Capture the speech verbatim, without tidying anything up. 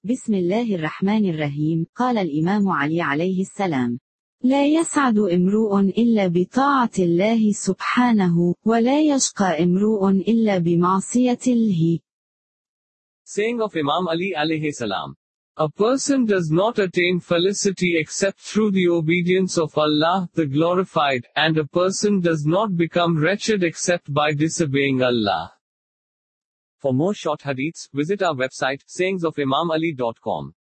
بسم الله الرحمن الرحيم. قال الإمام علي عليه السلام: لا يسعد امرؤ إلا بطاعة الله سبحانه، ولا يشقى امرؤ إلا بمعصية الله. Saying of Imam Ali alayhi salam. A person does not attain felicity except through the obedience of Allah, the glorified, and a person does not become wretched except by disobeying Allah. For more short hadiths, visit our website, sayings of imam ali dot com.